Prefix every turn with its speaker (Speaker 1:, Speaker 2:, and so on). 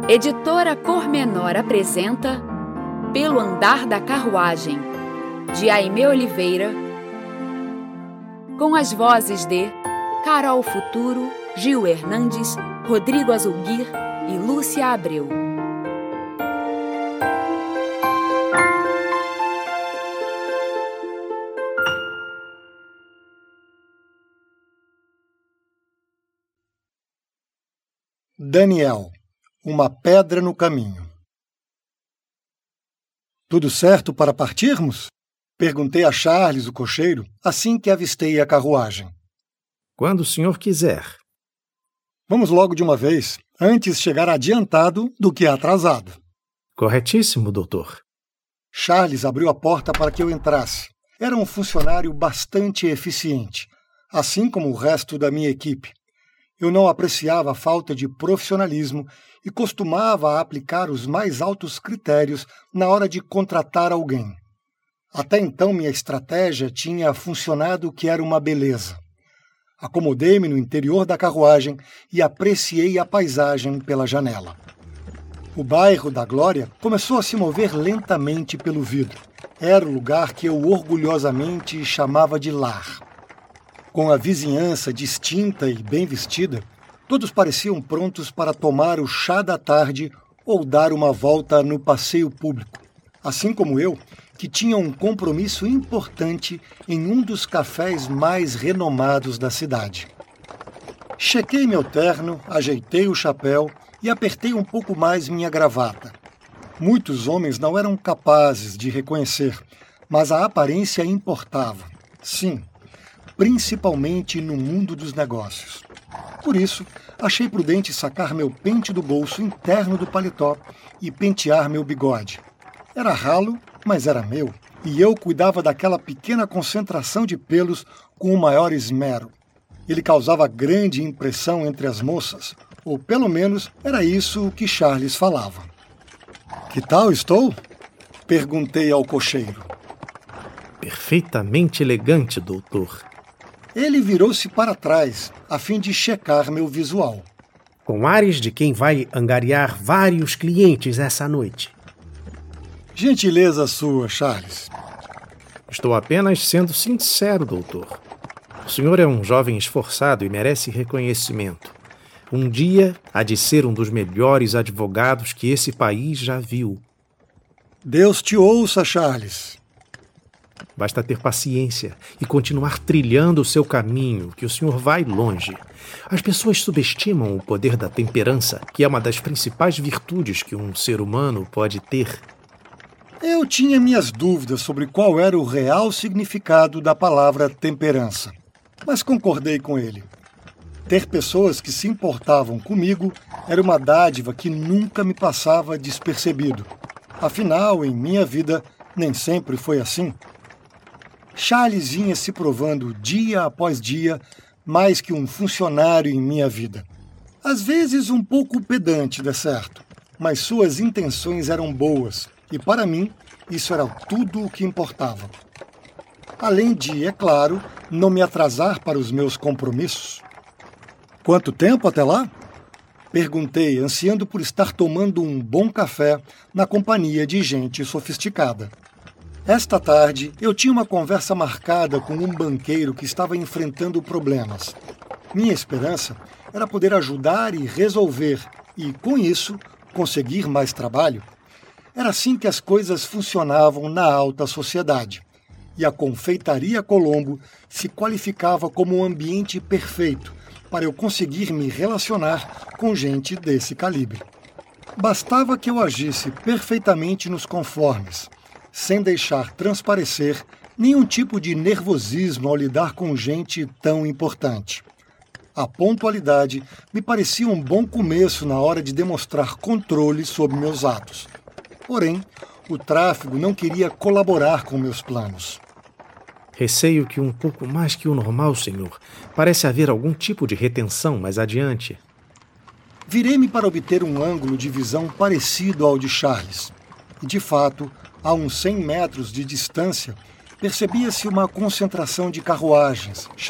Speaker 1: Editora Pormenor apresenta Pelo Andar da Carruagem, de Aimee Oliveira, com as vozes de Carol Futuro, Gil Hernandes, Rodrigo Azulguir e Lúcia Abreu.
Speaker 2: Daniel, uma pedra no caminho. Tudo certo para partirmos? Perguntei a Charles, o cocheiro, assim que avistei a carruagem.
Speaker 3: Quando o senhor quiser.
Speaker 2: Vamos logo de uma vez, antes chegar adiantado do que atrasado.
Speaker 3: Corretíssimo, doutor.
Speaker 2: Charles abriu a porta para que eu entrasse. Era um funcionário bastante eficiente, assim como o resto da minha equipe. Eu não apreciava a falta de profissionalismo e costumava aplicar os mais altos critérios na hora de contratar alguém. Até então, minha estratégia tinha funcionado, que era uma beleza. Acomodei-me no interior da carruagem e apreciei a paisagem pela janela. O bairro da Glória começou a se mover lentamente pelo vidro. Era o lugar que eu orgulhosamente chamava de lar. Com a vizinhança distinta e bem vestida, todos pareciam prontos para tomar o chá da tarde ou dar uma volta no passeio público, assim como eu, que tinha um compromisso importante em um dos cafés mais renomados da cidade. Chequei meu terno, ajeitei o chapéu e apertei um pouco mais minha gravata. Muitos homens não eram capazes de reconhecer, mas a aparência importava. Sim, principalmente no mundo dos negócios. Por isso, achei prudente sacar meu pente do bolso interno do paletó e pentear meu bigode. Era ralo, mas era meu, e eu cuidava daquela pequena concentração de pelos com o maior esmero. Ele causava grande impressão entre as moças, ou pelo menos era isso que Charles falava. Que tal estou? Perguntei ao cocheiro.
Speaker 3: Perfeitamente elegante, doutor.
Speaker 2: Ele virou-se para trás, a fim de checar meu visual.
Speaker 3: Com ares de quem vai angariar vários clientes essa noite.
Speaker 2: Gentileza sua, Charles.
Speaker 3: Estou apenas sendo sincero, doutor. O senhor é um jovem esforçado e merece reconhecimento. Um dia há de ser um dos melhores advogados que esse país já viu.
Speaker 2: Deus te ouça, Charles.
Speaker 3: Basta ter paciência e continuar trilhando o seu caminho, que o senhor vai longe. As pessoas subestimam o poder da temperança, que é uma das principais virtudes que um ser humano pode ter.
Speaker 2: Eu tinha minhas dúvidas sobre qual era o real significado da palavra temperança, mas concordei com ele. Ter pessoas que se importavam comigo era uma dádiva que nunca me passava despercebido. Afinal, em minha vida, nem sempre foi assim. Charles vinha se provando dia após dia mais que um funcionário em minha vida. Às vezes um pouco pedante, de certo, mas suas intenções eram boas e, para mim, isso era tudo o que importava. Além de, é claro, não me atrasar para os meus compromissos. Quanto tempo até lá? Perguntei, ansiando por estar tomando um bom café na companhia de gente sofisticada. Esta tarde, eu tinha uma conversa marcada com um banqueiro que estava enfrentando problemas. Minha esperança era poder ajudar e resolver, e, com isso, conseguir mais trabalho. Era assim que as coisas funcionavam na alta sociedade, e a Confeitaria Colombo se qualificava como um ambiente perfeito para eu conseguir me relacionar com gente desse calibre. Bastava que eu agisse perfeitamente nos conformes, sem deixar transparecer nenhum tipo de nervosismo ao lidar com gente tão importante. A pontualidade me parecia um bom começo na hora de demonstrar controle sobre meus atos. Porém, o tráfego não queria colaborar com meus planos.
Speaker 3: Receio que um pouco mais que o normal, senhor. Parece haver algum tipo de retenção mais adiante.
Speaker 2: Virei-me para obter um ângulo de visão parecido ao de Charles. E, de fato, a uns 100 metros de distância, percebia-se uma concentração de carruagens,